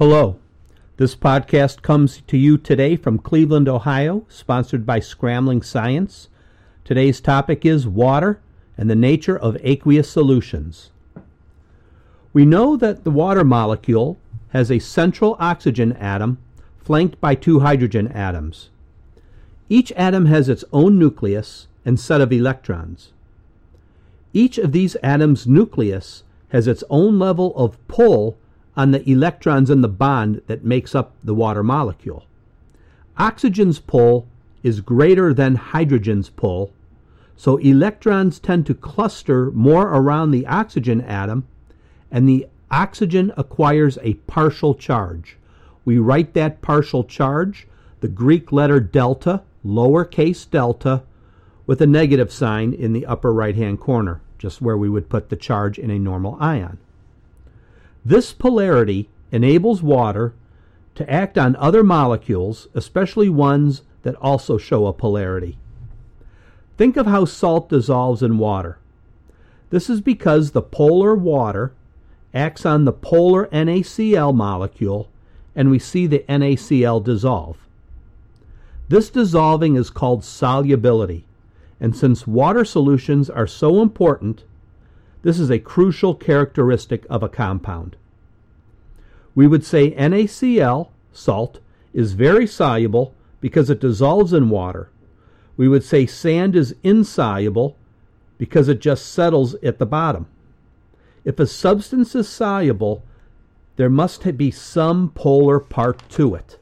Hello. This podcast comes to you today from Cleveland, Ohio, sponsored by Scrambling Science. Today's topic is water and the nature of aqueous solutions. We know that the water molecule has a central oxygen atom flanked by two hydrogen atoms. Each atom has its own nucleus and set of electrons. Each of these atoms' nucleus has its own level of pull on the electrons in the bond that makes up the water molecule. Oxygen's pull is greater than hydrogen's pull, so electrons tend to cluster more around the oxygen atom, and the oxygen acquires a partial charge. We write that partial charge, the Greek letter delta, lowercase delta, with a negative sign in the upper right-hand corner, just where we would put the charge in a normal ion. This polarity enables water to act on other molecules, especially ones that also show a polarity. Think of how salt dissolves in water. This is because the polar water acts on the polar NaCl molecule, and we see the NaCl dissolve. This dissolving is called solubility, and since water solutions are so important, this is a crucial characteristic of a compound. We would say NaCl, salt, is very soluble because it dissolves in water. We would say sand is insoluble because it just settles at the bottom. If a substance is soluble, there must be some polar part to it.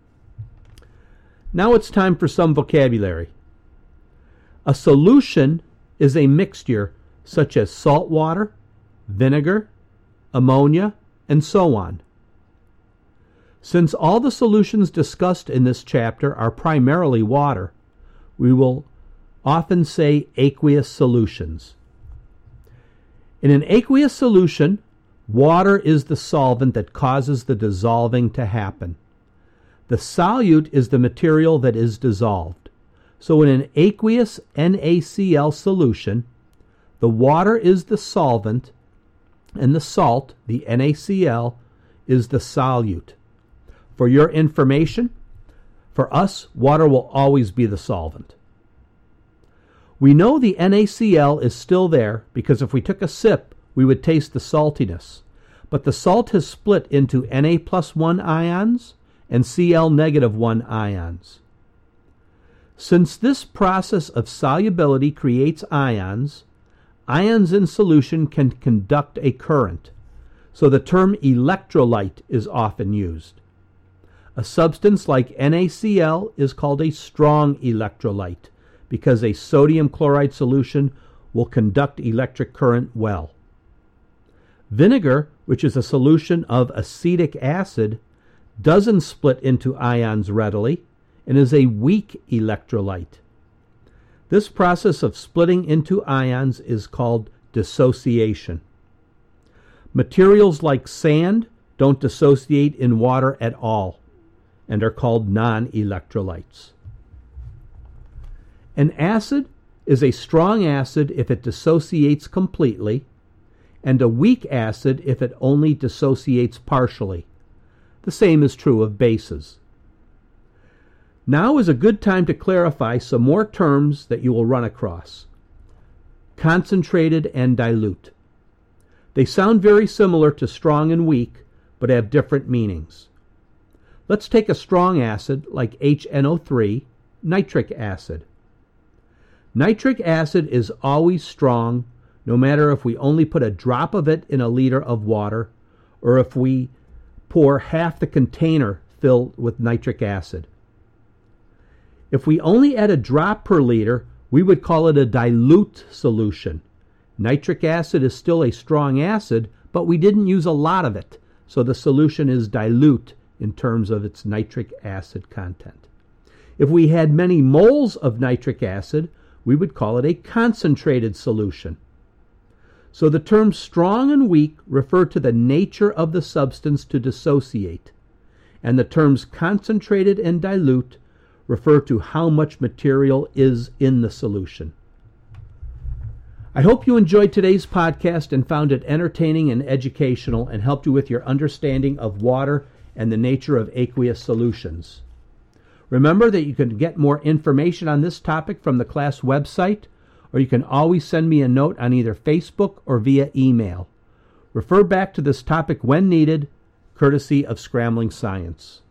Now it's time for some vocabulary. A solution is a mixture such as salt water, vinegar, ammonia, and so on. Since all the solutions discussed in this chapter are primarily water, we will often say aqueous solutions. In an aqueous solution, water is the solvent that causes the dissolving to happen. The solute is the material that is dissolved. So in an aqueous NaCl solution, the water is the solvent, and the salt, the NaCl, is the solute. For your information, for us, water will always be the solvent. We know the NaCl is still there because if we took a sip, we would taste the saltiness. But the salt has split into Na+1 ions and Cl-1 ions. Since this process of solubility creates ions, ions in solution can conduct a current, so the term electrolyte is often used. A substance like NaCl is called a strong electrolyte because a sodium chloride solution will conduct electric current well. Vinegar, which is a solution of acetic acid, doesn't split into ions readily and is a weak electrolyte. This process of splitting into ions is called dissociation. Materials like sand don't dissociate in water at all and are called non-electrolytes. An acid is a strong acid if it dissociates completely, and a weak acid if it only dissociates partially. The same is true of bases. Now is a good time to clarify some more terms that you will run across. Concentrated and dilute. They sound very similar to strong and weak, but have different meanings. Let's take a strong acid like HNO3, nitric acid. Nitric acid is always strong, no matter if we only put a drop of it in a liter of water, or if we pour half the container filled with nitric acid. If we only add a drop per liter, we would call it a dilute solution. Nitric acid is still a strong acid, but we didn't use a lot of it, so the solution is dilute in terms of its nitric acid content. If we had many moles of nitric acid, we would call it a concentrated solution. So the terms strong and weak refer to the nature of the substance to dissociate, and the terms concentrated and dilute refer to how much material is in the solution. I hope you enjoyed today's podcast and found it entertaining and educational and helped you with your understanding of water and the nature of aqueous solutions. Remember that you can get more information on this topic from the class website, or you can always send me a note on either Facebook or via email. Refer back to this topic when needed, courtesy of Scrambling Science.